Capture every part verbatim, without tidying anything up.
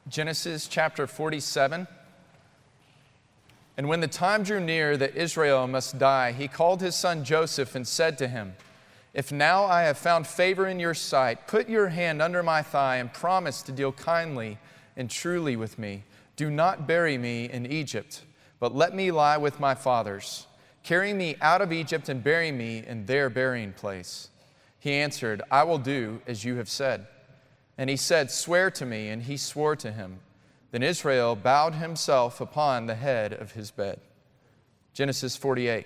Genesis chapter forty-seven. And when the time drew near that Israel must die, he called his son Joseph and said to him, "If now I have found favor in your sight, put your hand under my thigh and promise to deal kindly and truly with me. Do not bury me in Egypt, but let me lie with my fathers. Carry me out of Egypt and bury me in their burying place." He answered, "I will do as you have said." And he said, "Swear to me." And he swore to him. Then Israel bowed himself upon the head of his bed. Genesis forty-eight.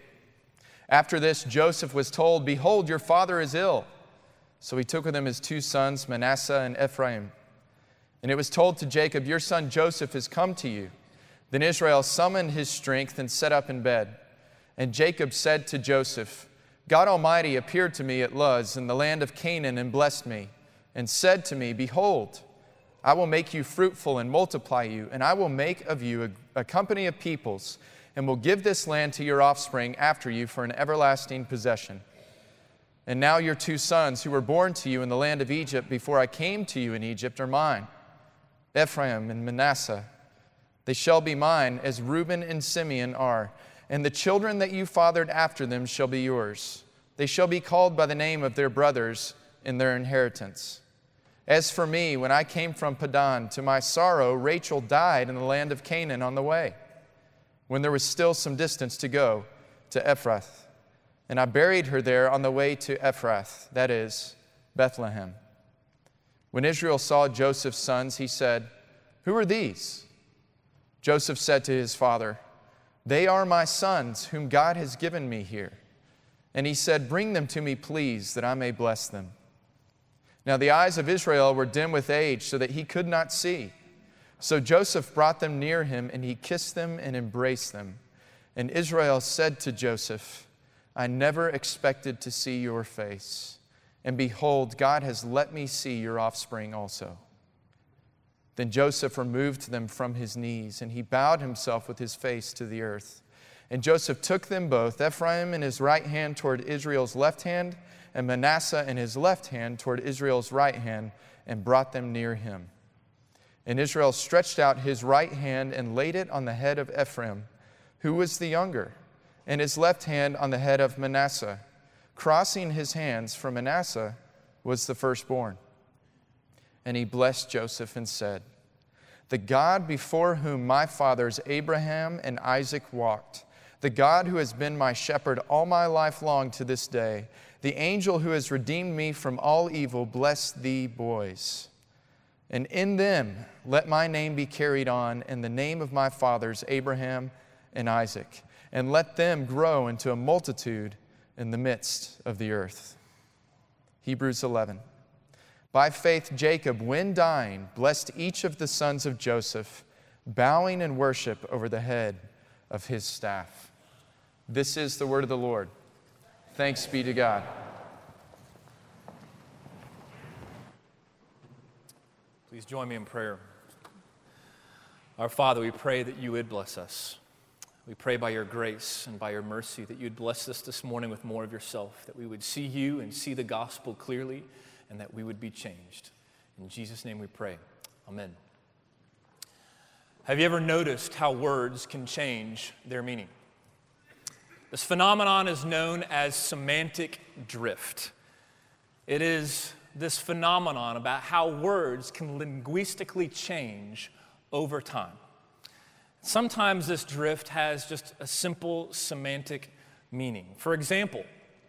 After this, Joseph was told, "Behold, your father is ill." So he took with him his two sons, Manasseh and Ephraim. And it was told to Jacob, "Your son Joseph has come to you." Then Israel summoned his strength and sat up in bed. And Jacob said to Joseph, "God Almighty appeared to me at Luz in the land of Canaan and blessed me, and said to me, 'Behold, I will make you fruitful and multiply you, and I will make of you a, a company of peoples, and will give this land to your offspring after you for an everlasting possession. And now your two sons, who were born to you in the land of Egypt before I came to you in Egypt, are mine, Ephraim and Manasseh. They shall be mine, as Reuben and Simeon are, and the children that you fathered after them shall be yours. They shall be called by the name of their brothers in their inheritance. As for me, when I came from Padan, to my sorrow, Rachel died in the land of Canaan on the way, when there was still some distance to go to Ephrath. And I buried her there on the way to Ephrath, that is, Bethlehem. When Israel saw Joseph's sons, he said, "Who are these?" Joseph said to his father, "They are my sons, whom God has given me here." And he said, "Bring them to me, please, that I may bless them." Now the eyes of Israel were dim with age, so that he could not see. So Joseph brought them near him, and he kissed them and embraced them. And Israel said to Joseph, "I never expected to see your face. And behold, God has let me see your offspring also." Then Joseph removed them from his knees, and he bowed himself with his face to the earth. And Joseph took them both, Ephraim in his right hand toward Israel's left hand, and Manasseh in his left hand toward Israel's right hand, and brought them near him. And Israel stretched out his right hand and laid it on the head of Ephraim, who was the younger, and his left hand on the head of Manasseh. Crossing his hands, for Manasseh was the firstborn. And he blessed Joseph and said, "The God before whom my fathers Abraham and Isaac walked, the God who has been my shepherd all my life long to this day, the angel who has redeemed me from all evil, bless thee, boys. And in them let my name be carried on, in the name of my fathers Abraham and Isaac, and let them grow into a multitude in the midst of the earth." Hebrews eleven. By faith Jacob, when dying, blessed each of the sons of Joseph, bowing in worship over the head of his staff. This is the word of the Lord. Thanks be to God. Please join me in prayer. Our Father, we pray that you would bless us. We pray by your grace and by your mercy that you would bless us this morning with more of yourself, that we would see you and see the gospel clearly, and that we would be changed. In Jesus' name we pray. Amen. Have you ever noticed how words can change their meaning? This phenomenon is known as semantic drift. It is this phenomenon about how words can linguistically change over time. Sometimes this drift has just a simple semantic meaning. For example,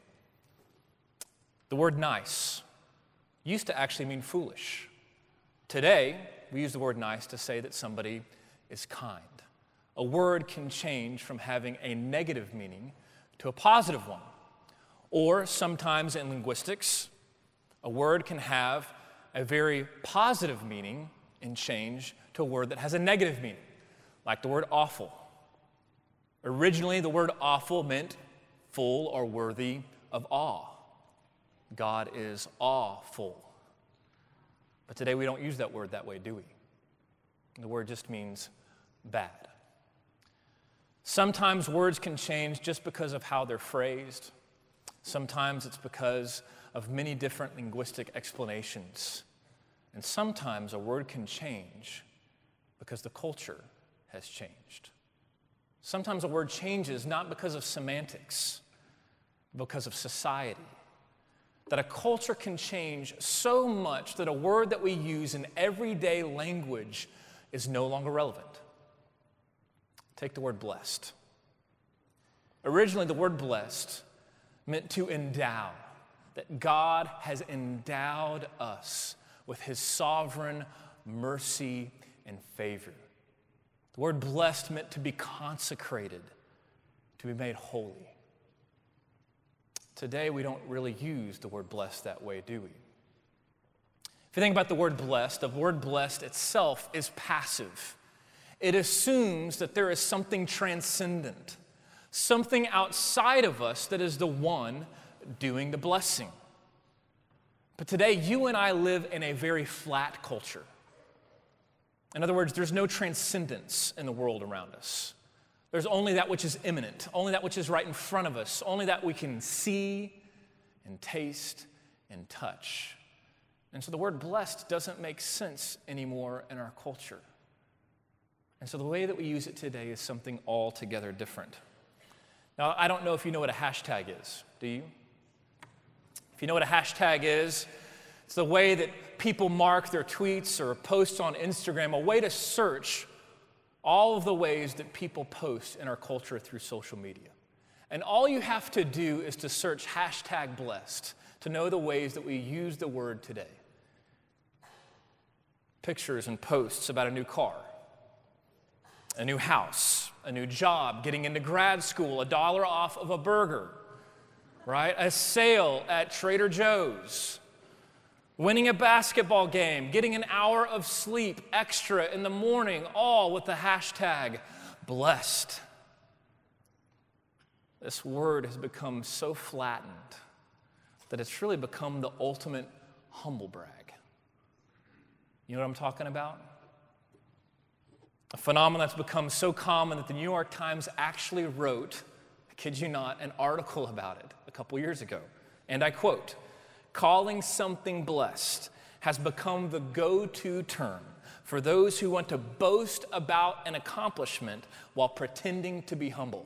the word nice used to actually mean foolish. Today, we use the word nice to say that somebody is kind. A word can change from having a negative meaning to a positive one. Or sometimes in linguistics, a word can have a very positive meaning and change to a word that has a negative meaning, like the word awful. Originally, the word awful meant full or worthy of awe. God is awful. But today we don't use that word that way, do we? The word just means bad. Sometimes words can change just because of how they're phrased. Sometimes it's because of many different linguistic explanations. And sometimes a word can change because the culture has changed. Sometimes a word changes not because of semantics, but because of society. That a culture can change so much that a word that we use in everyday language is no longer relevant. Take the word blessed. Originally, the word blessed meant to endow, that God has endowed us with his sovereign mercy and favor. The word blessed meant to be consecrated, to be made holy. Today, we don't really use the word blessed that way, do we? If you think about the word blessed, the word blessed itself is passive. It assumes that there is something transcendent, something outside of us that is the one doing the blessing. But today, you and I live in a very flat culture. In other words, there's no transcendence in the world around us. There's only that which is imminent, only that which is right in front of us, only that we can see and taste and touch. And so the word blessed doesn't make sense anymore in our culture. And so the way that we use it today is something altogether different. Now, I don't know if you know what a hashtag is, do you? If you know what a hashtag is, it's the way that people mark their tweets or posts on Instagram, a way to search all of the ways that people post in our culture through social media. And all you have to do is to search hashtag blessed to know the ways that we use the word today. Pictures and posts about a new car, a new house, a new job, getting into grad school, a dollar off of a burger, right? A sale at Trader Joe's, winning a basketball game, getting an hour of sleep extra in the morning, all with the hashtag blessed. This word has become so flattened that it's really become the ultimate humble brag. You know what I'm talking about? A phenomenon that's become so common that the New York Times actually wrote, I kid you not, an article about it a couple years ago. And I quote, "Calling something blessed has become the go-to term for those who want to boast about an accomplishment while pretending to be humble."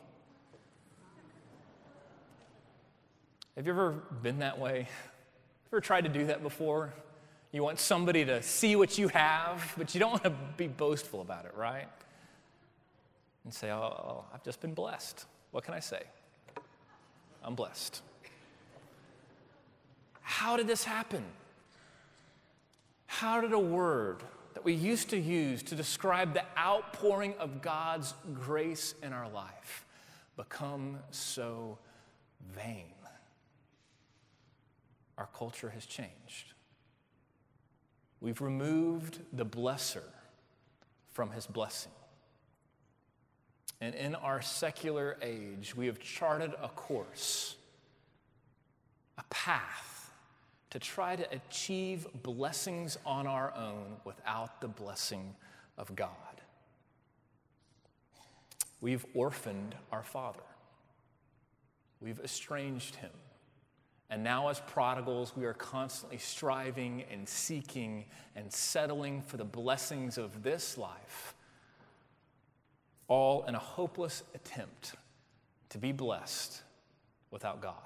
Have you ever been that way? Ever tried to do that before? You want somebody to see what you have, but you don't want to be boastful about it, right? And say, oh, I've just been blessed. What can I say? I'm blessed. How did this happen? How did a word that we used to use to describe the outpouring of God's grace in our life become so vain? Our culture has changed. We've removed the blesser from his blessing. And in our secular age, we have charted a course, a path to try to achieve blessings on our own without the blessing of God. We've orphaned our Father. We've estranged him. And now as prodigals, we are constantly striving and seeking and settling for the blessings of this life, all in a hopeless attempt to be blessed without God.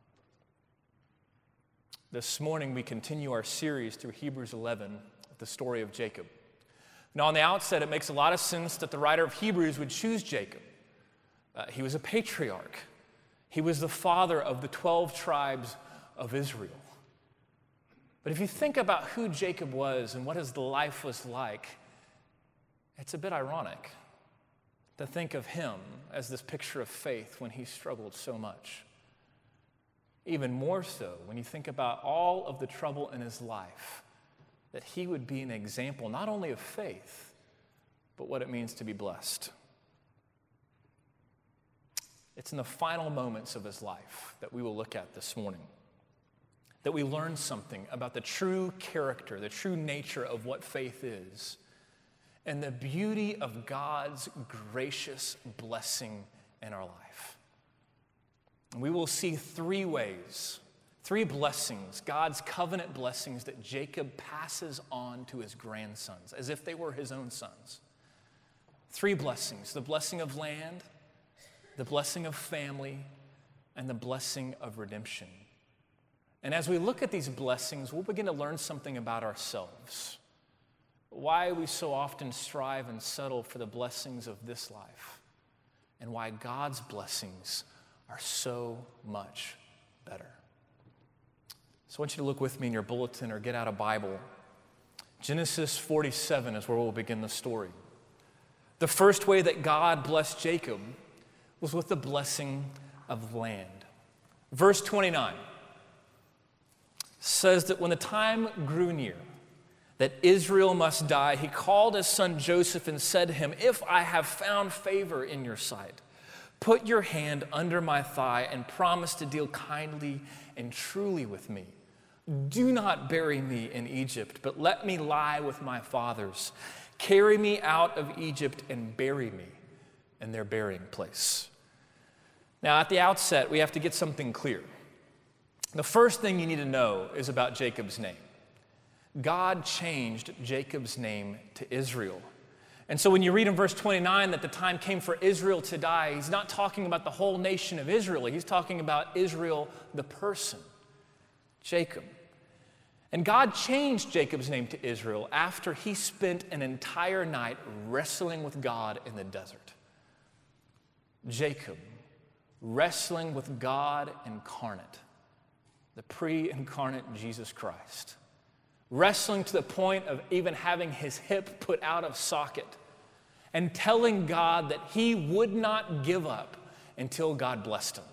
This morning, we continue our series through Hebrews eleven, the story of Jacob. Now, on the outset, it makes a lot of sense that the writer of Hebrews would choose Jacob. Uh, he was a patriarch. He was the father of the twelve tribes of Israel. But if you think about who Jacob was and what his life was like, it's a bit ironic to think of him as this picture of faith when he struggled so much. Even more so when you think about all of the trouble in his life, that he would be an example not only of faith, but what it means to be blessed. It's in the final moments of his life that we will look at this morning, that we learn something about the true character, the true nature of what faith is, and the beauty of God's gracious blessing in our life. And we will see three ways, three blessings, God's covenant blessings that Jacob passes on to his grandsons, as if they were his own sons. Three blessings: the blessing of land, the blessing of family, and the blessing of redemption. And as we look at these blessings, we'll begin to learn something about ourselves. Why we so often strive and settle for the blessings of this life, and why God's blessings are so much better. So I want you to look with me in your bulletin or get out a Bible. Genesis forty-seven is where we'll begin the story. The first way that God blessed Jacob was with the blessing of land. Verse twenty-nine says that when the time grew near that Israel must die, he called his son Joseph and said to him, "If I have found favor in your sight, put your hand under my thigh and promise to deal kindly and truly with me. Do not bury me in Egypt, but let me lie with my fathers. Carry me out of Egypt and bury me in their burying place." Now, at the outset, we have to get something clear. The first thing you need to know is about Jacob's name. God changed Jacob's name to Israel. And so when you read in verse twenty-nine that the time came for Israel to die, he's not talking about the whole nation of Israel. He's talking about Israel, the person, Jacob. And God changed Jacob's name to Israel after he spent an entire night wrestling with God in the desert. Jacob, wrestling with God incarnate, the pre-incarnate Jesus Christ, wrestling to the point of even having his hip put out of socket and telling God that he would not give up until God blessed him.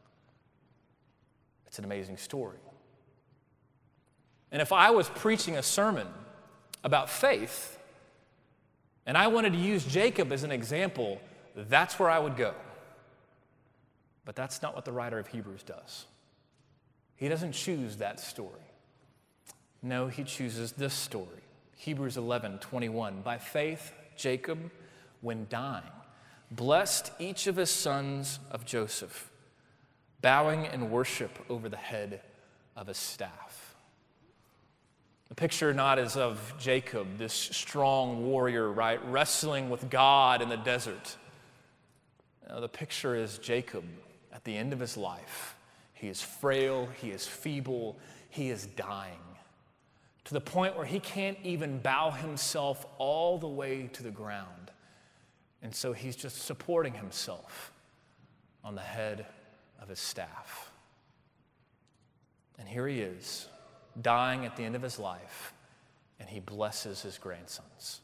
It's an amazing story. And if I was preaching a sermon about faith and I wanted to use Jacob as an example, that's where I would go. But that's not what the writer of Hebrews does. He doesn't choose that story. No, he chooses this story. Hebrews eleven twenty-one. By faith, Jacob, when dying, blessed each of his sons of Joseph, bowing in worship over the head of his staff. The picture not is of Jacob, this strong warrior, right, wrestling with God in the desert. No, the picture is Jacob at the end of his life. He is frail, he is feeble, he is dying, to the point where he can't even bow himself all the way to the ground. And so he's just supporting himself on the head of his staff. And here he is, dying at the end of his life, and he blesses his grandsons.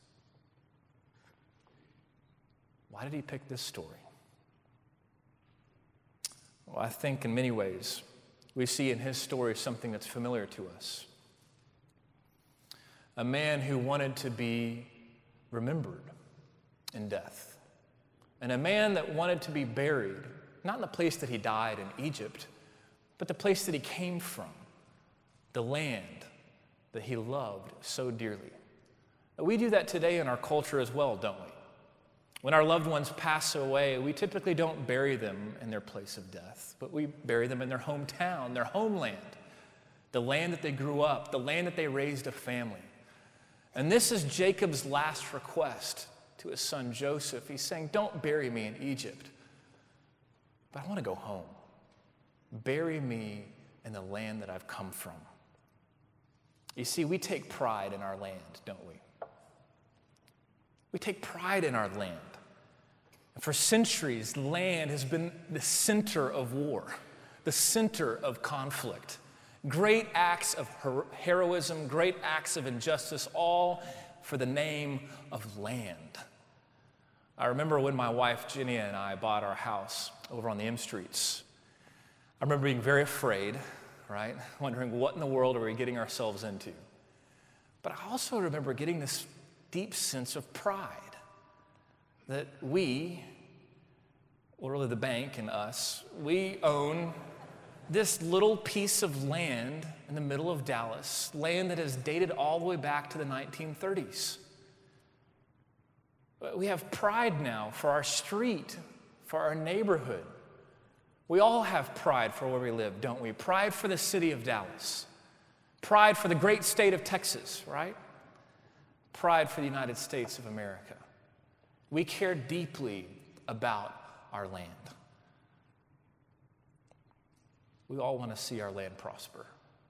Why did he pick this story? Well, I think in many ways we see in his story something that's familiar to us. A man who wanted to be remembered in death. And a man that wanted to be buried, not in the place that he died in Egypt, but the place that he came from, the land that he loved so dearly. We do that today in our culture as well, don't we? When our loved ones pass away, we typically don't bury them in their place of death, but we bury them in their hometown, their homeland, the land that they grew up, the land that they raised a family. And this is Jacob's last request to his son Joseph. He's saying, "Don't bury me in Egypt, but I want to go home. Bury me in the land that I've come from." You see, we take pride in our land, don't we? We take pride in our land. And for centuries, land has been the center of war, the center of conflict. Great acts of her- heroism, great acts of injustice, all for the name of land. I remember when my wife, Jenny, and I bought our house over on the M Streets. I remember being very afraid, right? Wondering what in the world are we getting ourselves into? But I also remember getting this deep sense of pride that we, or really the bank and us, we own this little piece of land in the middle of Dallas, land that is dated all the way back to the nineteen thirties. We have pride now for our street, for our neighborhood. We all have pride for where we live, don't we? Pride for the city of Dallas. Pride for the great state of Texas, right? Pride for the United States of America. We care deeply about our land. We all want to see our land prosper.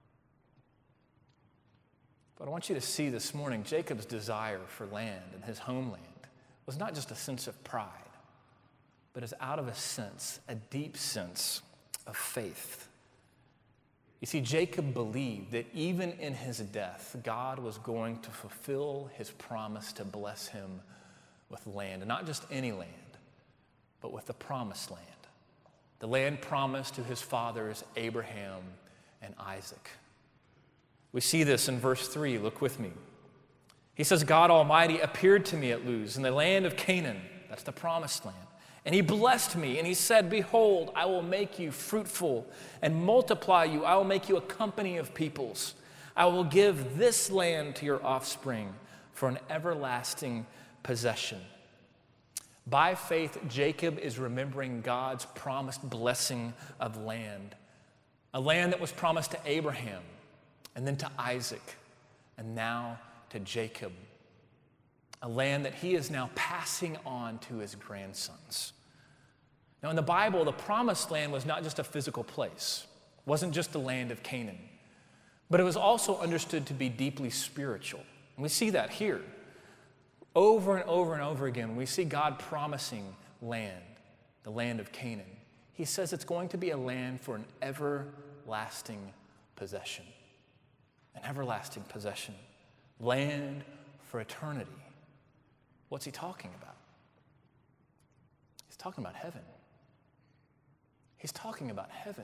But I want you to see this morning, Jacob's desire for land and his homeland was not just a sense of pride, but is out of a sense, a deep sense of faith. You see, Jacob believed that even in his death, God was going to fulfill his promise to bless him with land, and not just any land, but with the promised land, the land promised to his fathers Abraham and Isaac. We see this in verse three. Look with me. He says, God Almighty appeared to me at Luz in the land of Canaan. That's the promised land. And he blessed me, and he said, behold, I will make you fruitful and multiply you. I will make you a company of peoples. I will give this land to your offspring for an everlasting possession. By faith, Jacob is remembering God's promised blessing of land, a land that was promised to Abraham, and then to Isaac, and now to Jacob, a land that he is now passing on to his grandsons. Now, in the Bible, the promised land was not just a physical place. It wasn't just the land of Canaan, but it was also understood to be deeply spiritual. And we see that here. Over and over and over again, we see God promising land, the land of Canaan. He says it's going to be a land for an everlasting possession. An everlasting possession. Land for eternity. What's he talking about? He's talking about heaven. He's talking about heaven.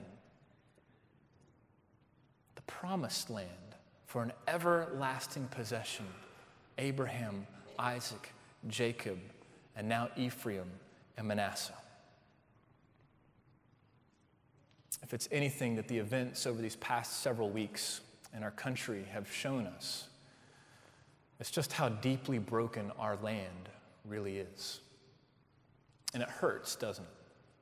The promised land for an everlasting possession. Abraham, Isaac, Jacob, and now Ephraim and Manasseh. If it's anything that the events over these past several weeks in our country have shown us, it's just how deeply broken our land really is. And it hurts, doesn't it?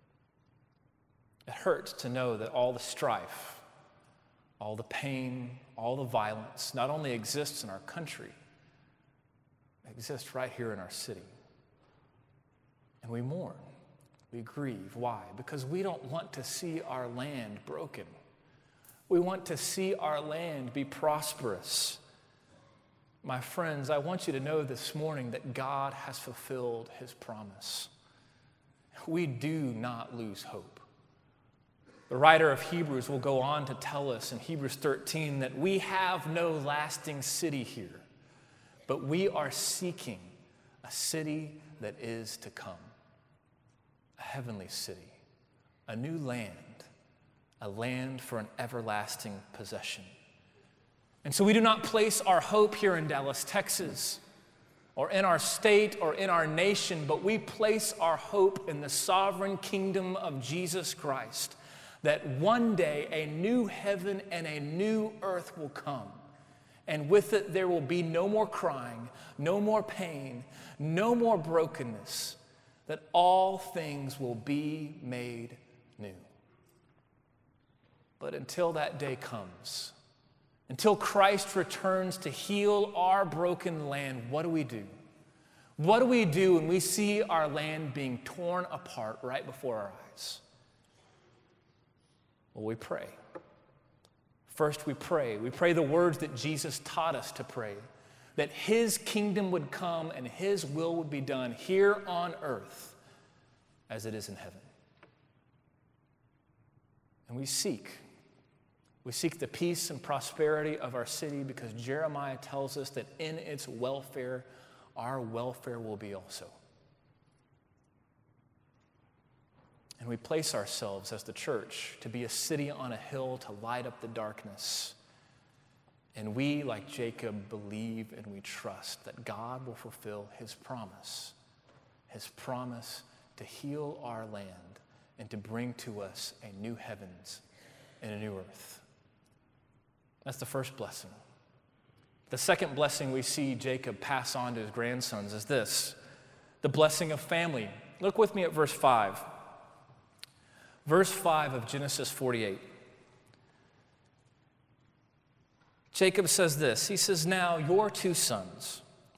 It hurts to know that all the strife, all the pain, all the violence not only exists in our country, it exists right here in our city. And we mourn, we grieve. Why? Because we don't want to see our land broken. We want to see our land be prosperous. My friends, I want you to know this morning that God has fulfilled his promise. We do not lose hope. The writer of Hebrews will go on to tell us in Hebrews thirteen that we have no lasting city here, but we are seeking a city that is to come, a heavenly city, a new land, a land for an everlasting possession. And so we do not place our hope here in Dallas, Texas, or in our state or in our nation, but we place our hope in the sovereign kingdom of Jesus Christ, that one day a new heaven and a new earth will come. And with it, there will be no more crying, no more pain, no more brokenness, that all things will be made new. But until that day comes, until Christ returns to heal our broken land, what do we do? What do we do when we see our land being torn apart right before our eyes? Well, we pray. First, we pray. We pray the words that Jesus taught us to pray, that his kingdom would come and his will would be done here on earth as it is in heaven. And we seek. We seek the peace and prosperity of our city because Jeremiah tells us that in its welfare, our welfare will be also. And we place ourselves as the church to be a city on a hill to light up the darkness. And we, like Jacob, believe and we trust that God will fulfill his promise, his promise to heal our land and to bring to us a new heavens and a new earth. That's the first blessing. The second blessing we see Jacob pass on to his grandsons is this, the blessing of family. Look with me at verse five. Verse five of Genesis forty-eight. Jacob says this. He says, now your two sons,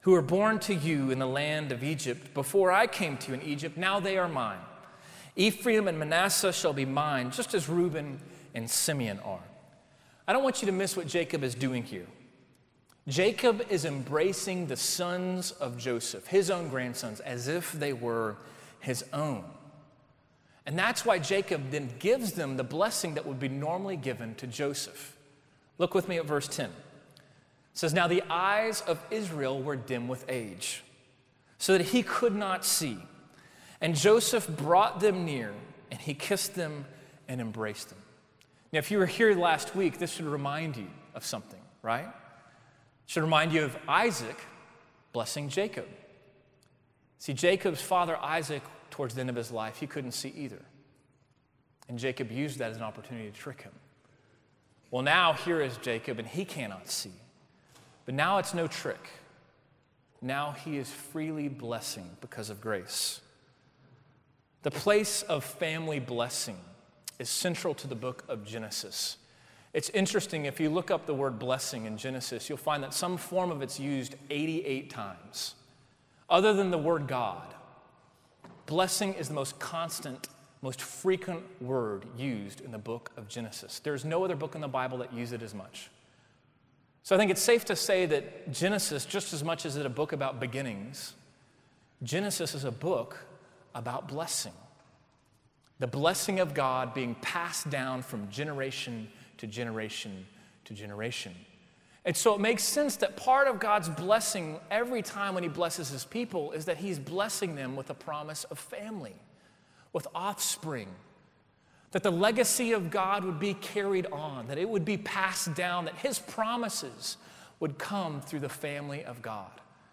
who were born to you in the land of Egypt. Before I came to you in Egypt, now they are mine. Ephraim and Manasseh shall be mine, just as Reuben and Simeon are. I don't want you to miss what Jacob is doing here. Jacob is embracing the sons of Joseph, his own grandsons, as if they were his own. And that's why Jacob then gives them the blessing that would be normally given to Joseph. Look with me at verse ten. It says, now the eyes of Israel were dim with age, so that he could not see. And Joseph brought them near, and he kissed them and embraced them. Now, if you were here last week, this should remind you of something, right? It should remind you of Isaac blessing Jacob. See, Jacob's father, Isaac, towards the end of his life, he couldn't see either. And Jacob used that as an opportunity to trick him. Well, now here is Jacob, and he cannot see. But now it's no trick. Now he is freely blessing because of grace. The place of family blessing is central to the book of Genesis. It's interesting, if you look up the word blessing in Genesis, you'll find that some form of it's used eighty-eight times. Other than the word God, blessing is the most constant, most frequent word used in the book of Genesis. There's no other book in the Bible that uses it as much. So I think it's safe to say that Genesis, just as much as it's a book about beginnings, Genesis is a book about blessing. The blessing of God being passed down from generation to generation to generation. And so it makes sense that part of God's blessing every time when he blesses his people is that he's blessing them with a promise of family, with offspring, that the legacy of God would be carried on, that it would be passed down, that his promises would come through the family of God.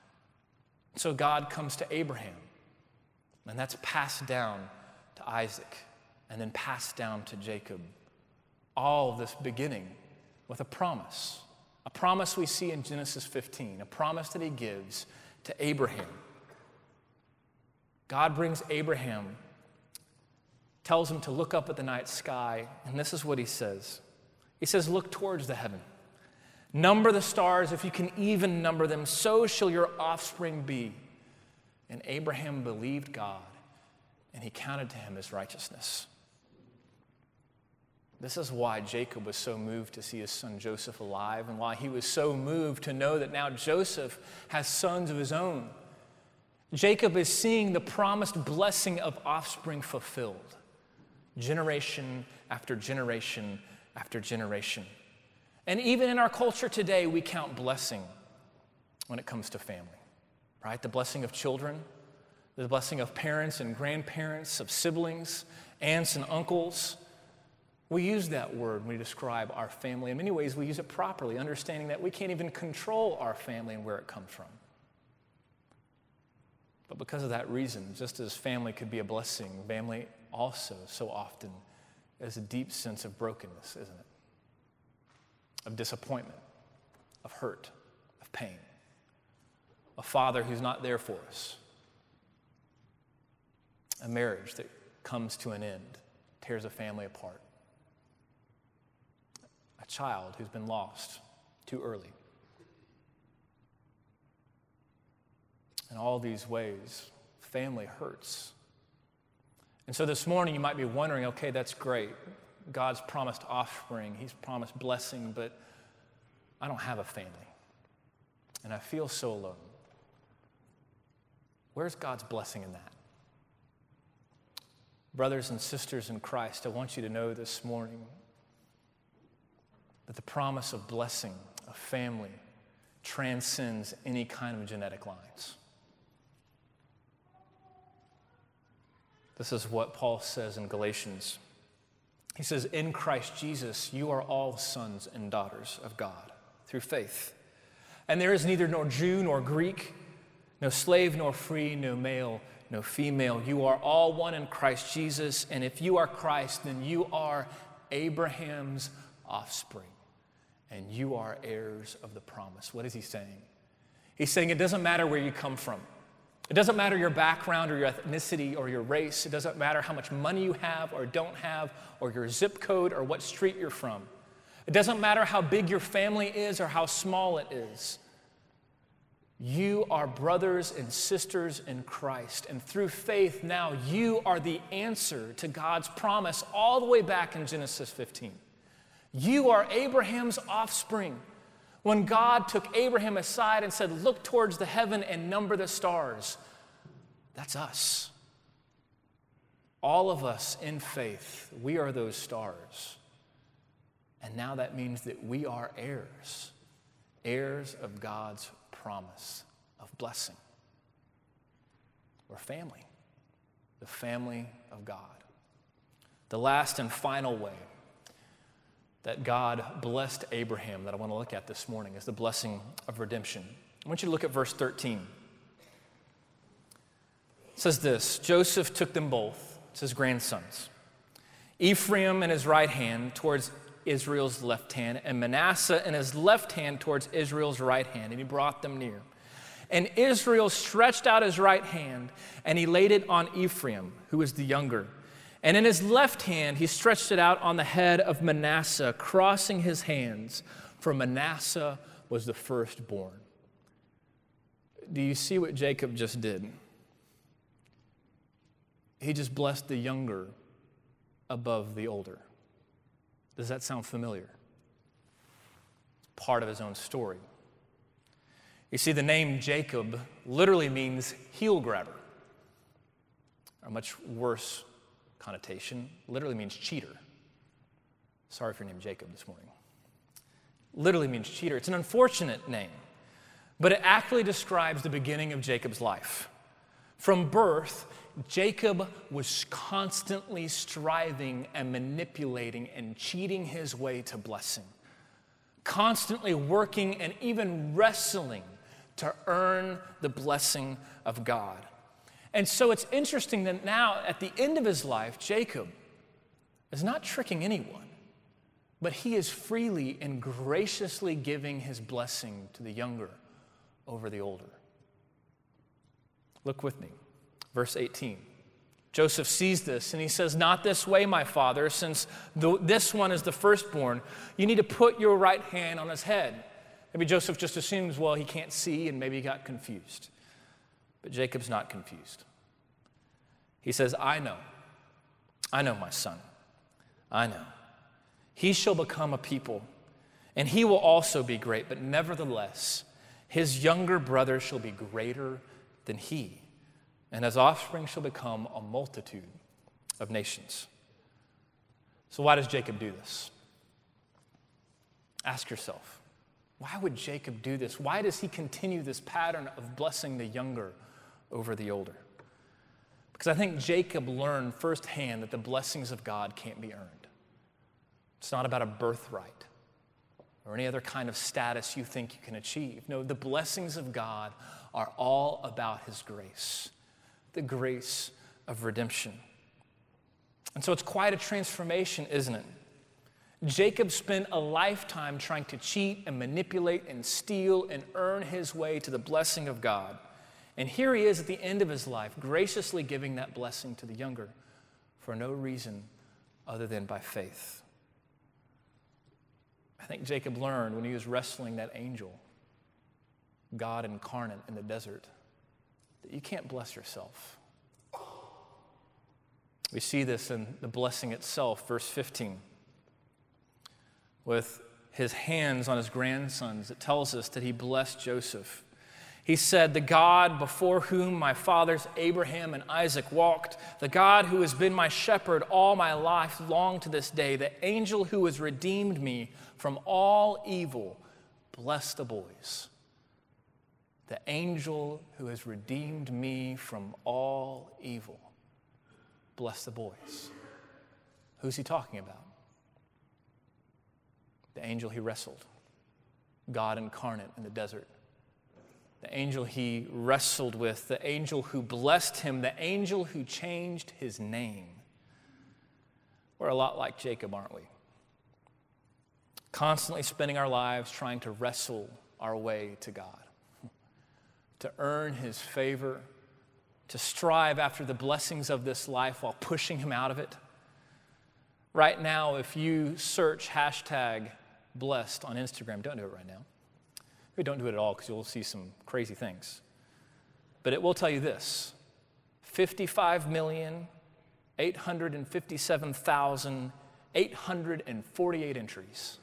So God comes to Abraham, and that's passed down to Isaac, and then passed down to Jacob. All of this beginning with a promise, a promise we see in Genesis fifteen, a promise that he gives to Abraham. God brings Abraham, tells him to look up at the night sky, and this is what he says. He says, look towards the heaven. Number the stars, if you can even number them, so shall your offspring be. And Abraham believed God, and he counted to him as righteousness. This is why Jacob was so moved to see his son Joseph alive, and why he was so moved to know that now Joseph has sons of his own. Jacob is seeing the promised blessing of offspring fulfilled, generation after generation after generation. And even in our culture today, we count blessing when it comes to family, right? The blessing of children, the blessing of parents and grandparents, of siblings, aunts and uncles. We use that word when we describe our family. In many ways, we use it properly, understanding that we can't even control our family and where it comes from. But because of that reason, just as family could be a blessing, family also so often is a deep sense of brokenness, isn't it? Of disappointment, of hurt, of pain. A father who's not there for us. A marriage that comes to an end, tears a family apart. A child who's been lost too early. In all these ways, family hurts. And so this morning you might be wondering, okay, that's great. God's promised offspring, he's promised blessing, but I don't have a family. And I feel so alone. Where's God's blessing in that? Brothers and sisters in Christ, I want you to know this morning that the promise of blessing, of family, transcends any kind of genetic lines. This is what Paul says in Galatians. He says, in Christ Jesus, you are all sons and daughters of God through faith. And there is neither nor Jew nor Greek, no slave nor free, no male, no female. You are all one in Christ Jesus. And if you are Christ, then you are Abraham's offspring. And you are heirs of the promise. What is he saying? He's saying it doesn't matter where you come from. It doesn't matter your background or your ethnicity or your race. It doesn't matter how much money you have or don't have or your zip code or what street you're from. It doesn't matter how big your family is or how small it is. You are brothers and sisters in Christ, and through faith now you are the answer to God's promise all the way back in Genesis fifteen. You are Abraham's offspring. When God took Abraham aside and said, look towards the heaven and number the stars, that's us. All of us in faith, we are those stars. And now that means that we are heirs, heirs of God's promise of blessing. We're family, the family of God. The last and final way that God blessed Abraham that I want to look at this morning is the blessing of redemption. I want you to look at verse thirteen. It says this, Joseph took them both, it's his grandsons, Ephraim in his right hand towards Israel's left hand, and Manasseh in his left hand towards Israel's right hand, and he brought them near. And Israel stretched out his right hand, and he laid it on Ephraim, who was the younger. And in his left hand, he stretched it out on the head of Manasseh, crossing his hands, for Manasseh was the firstborn. Do you see what Jacob just did? He just blessed the younger above the older. Does that sound familiar? It's part of his own story. You see, the name Jacob literally means heel grabber. A much worse connotation, literally means cheater. Sorry for your name Jacob this morning. Literally means cheater. It's an unfortunate name, but it accurately describes the beginning of Jacob's life. From birth, Jacob was constantly striving and manipulating and cheating his way to blessing, constantly working and even wrestling to earn the blessing of God. And so it's interesting that now, at the end of his life, Jacob is not tricking anyone, but he is freely and graciously giving his blessing to the younger over the older. Look with me, verse eighteen. Joseph sees this and he says, not this way, my father, since the, this one is the firstborn. You need to put your right hand on his head. Maybe Joseph just assumes, well, he can't see, and maybe he got confused. But Jacob's not confused. He says, I know. I know, my son. I know. He shall become a people, and he will also be great, but nevertheless, his younger brother shall be greater than he, and his offspring shall become a multitude of nations. So why does Jacob do this? Ask yourself, why would Jacob do this? Why does he continue this pattern of blessing the younger over the older? Because I think Jacob learned firsthand that the blessings of God can't be earned. It's not about a birthright or any other kind of status you think you can achieve. No, the blessings of God are all about his grace, the grace of redemption. And so it's quite a transformation, isn't it? Jacob spent a lifetime trying to cheat and manipulate and steal and earn his way to the blessing of God. And here he is at the end of his life, graciously giving that blessing to the younger for no reason other than by faith. I think Jacob learned when he was wrestling that angel, God incarnate in the desert, that you can't bless yourself. We see this in the blessing itself, verse fifteen. With his hands on his grandsons, it tells us that he blessed Joseph. He said, the God before whom my fathers Abraham and Isaac walked, the God who has been my shepherd all my life long to this day, the angel who has redeemed me from all evil, bless the boys. The angel who has redeemed me from all evil, bless the boys. Who's he talking about? The angel he wrestled, God incarnate in the desert. The angel he wrestled with, the angel who blessed him, the angel who changed his name. We're a lot like Jacob, aren't we? Constantly spending our lives trying to wrestle our way to God, to earn his favor, to strive after the blessings of this life while pushing him out of it. Right now, if you search hashtag blessed on Instagram, don't do it right now. We don't do it at all because you'll see some crazy things. But it will tell you this: fifty-five million, eight hundred fifty-seven thousand, eight hundred forty-eight entries.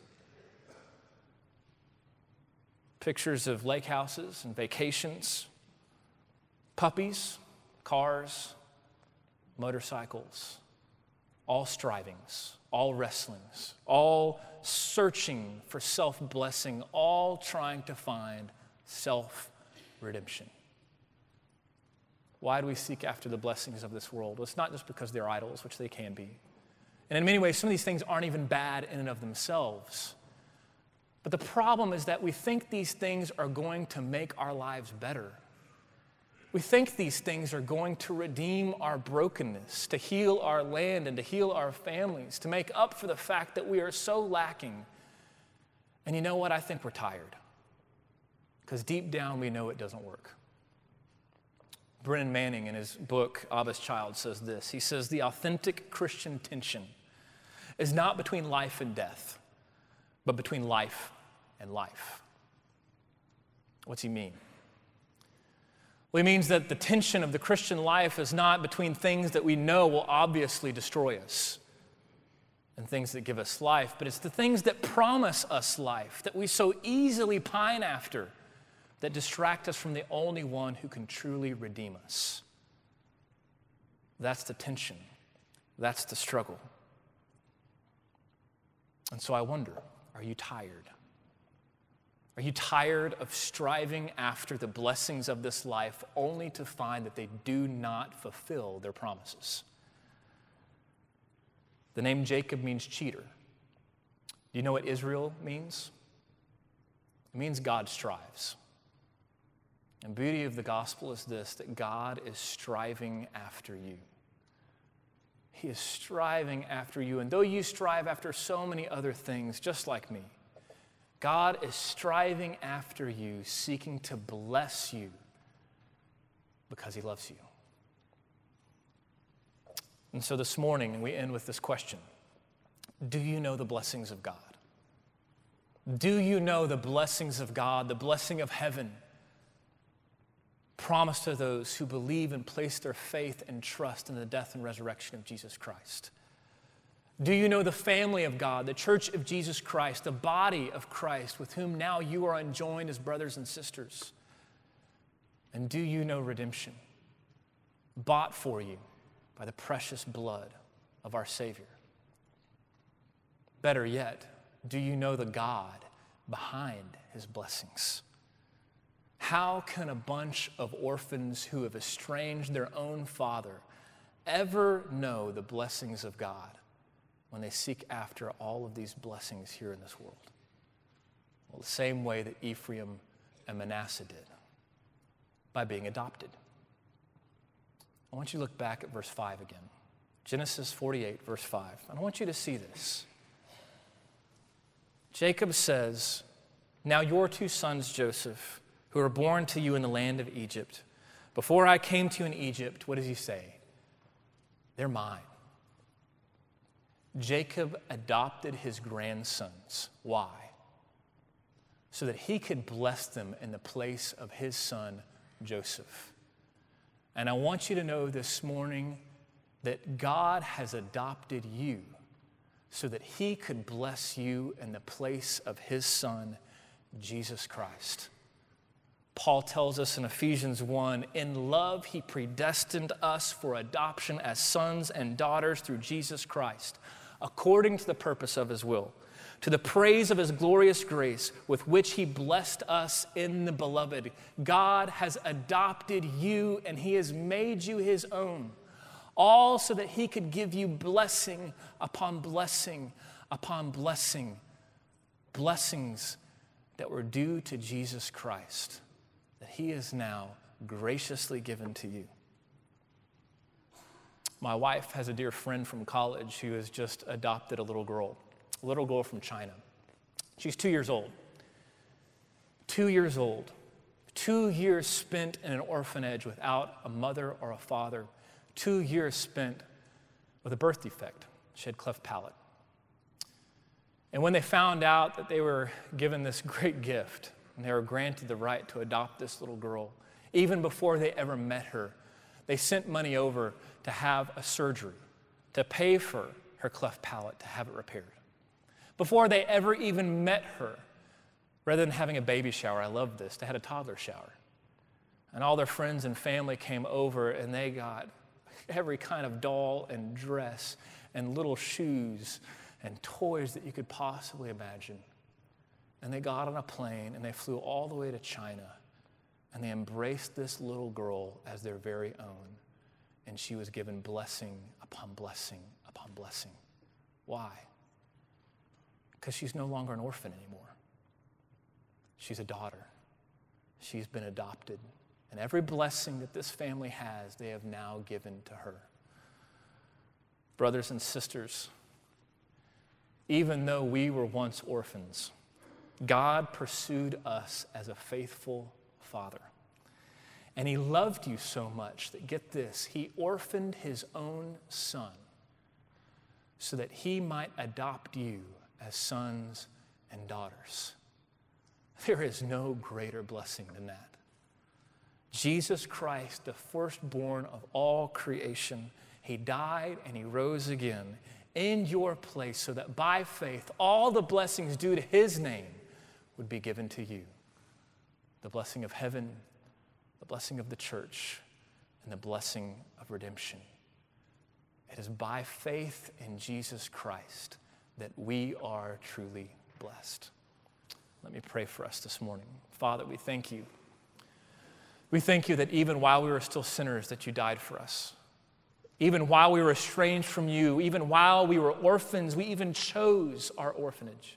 Pictures of lake houses and vacations, puppies, cars, motorcycles, all strivings, all wrestlings, all searching for self-blessing, all trying to find self-redemption. Why do we seek after the blessings of this world? Well, it's not just because they're idols, which they can be. And in many ways, some of these things aren't even bad in and of themselves. But the problem is that we think these things are going to make our lives better. We think these things are going to redeem our brokenness, to heal our land and to heal our families, to make up for the fact that we are so lacking. And you know what? I think we're tired. Because deep down we know it doesn't work. Brennan Manning, in his book, Abba's Child, says this. He says, the authentic Christian tension is not between life and death, but between life and life. What's he mean? Well, he means that the tension of the Christian life is not between things that we know will obviously destroy us and things that give us life, but it's the things that promise us life, that we so easily pine after, that distract us from the only one who can truly redeem us. That's the tension. That's the struggle. And so I wonder, are you tired? Are you tired of striving after the blessings of this life only to find that they do not fulfill their promises? The name Jacob means cheater. Do you know what Israel means? It means God strives. And the beauty of the gospel is this, that God is striving after you. He is striving after you. And though you strive after so many other things, just like me, God is striving after you, seeking to bless you because he loves you. And so this morning, we end with this question. Do you know the blessings of God? Do you know the blessings of God, the blessing of heaven, promised to those who believe and place their faith and trust in the death and resurrection of Jesus Christ? Do you know the family of God, the church of Jesus Christ, the body of Christ, with whom now you are enjoined as brothers and sisters? And do you know redemption, bought for you by the precious blood of our Savior? Better yet, do you know the God behind his blessings? How can a bunch of orphans who have estranged their own father ever know the blessings of God when they seek after all of these blessings here in this world? Well, the same way that Ephraim and Manasseh did, by being adopted. I want you to look back at verse five again. Genesis forty-eight, verse five. And I want you to see this. Jacob says, now your two sons, Joseph, who were born to you in the land of Egypt, before I came to you in Egypt, what does he say? They're mine. Jacob adopted his grandsons. Why? So that he could bless them in the place of his son, Joseph. And I want you to know this morning that God has adopted you so that he could bless you in the place of his son, Jesus Christ. Paul tells us in Ephesians one, in love he predestined us for adoption as sons and daughters through Jesus Christ, according to the purpose of his will, to the praise of his glorious grace with which he blessed us in the beloved. God has adopted you and he has made you his own, all so that he could give you blessing upon blessing upon blessing, blessings that were due to Jesus Christ, that he is now graciously given to you. My wife has a dear friend from college who has just adopted a little girl, a little girl from China. She's two years old. Two years old. Two years spent in an orphanage without a mother or a father. Two years spent with a birth defect. She had cleft palate. And when they found out that they were given this great gift, and they were granted the right to adopt this little girl. Even before they ever met her, they sent money over to have a surgery, to pay for her cleft palate, to have it repaired. Before they ever even met her, rather than having a baby shower, I love this, they had a toddler shower. And all their friends and family came over, and they got every kind of doll and dress and little shoes and toys that you could possibly imagine. And they got on a plane, and they flew all the way to China, and they embraced this little girl as their very own. And she was given blessing upon blessing upon blessing. Why? Because she's no longer an orphan anymore. She's a daughter. She's been adopted. And every blessing that this family has, they have now given to her. Brothers and sisters, even though we were once orphans, God pursued us as a faithful Father. And he loved you so much that, get this, he orphaned his own son so that he might adopt you as sons and daughters. There is no greater blessing than that. Jesus Christ, the firstborn of all creation, he died and he rose again in your place so that by faith all the blessings due to his name would be given to you. The blessing of heaven, the blessing of the church, and the blessing of redemption. It is by faith in Jesus Christ that we are truly blessed. Let me pray for us this morning. Father, we thank you. We thank you that even while we were still sinners, that you died for us. Even while we were estranged from you, even while we were orphans, we even chose our orphanage.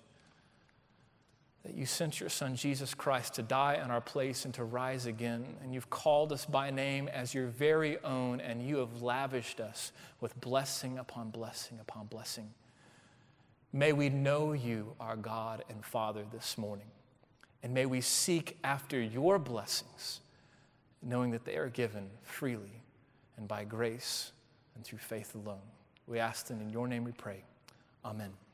That you sent your Son, Jesus Christ, to die in our place and to rise again. And you've called us by name as your very own, and you have lavished us with blessing upon blessing upon blessing. May we know you, our God and Father, this morning. And may we seek after your blessings, knowing that they are given freely and by grace and through faith alone. We ask them in your name we pray. Amen.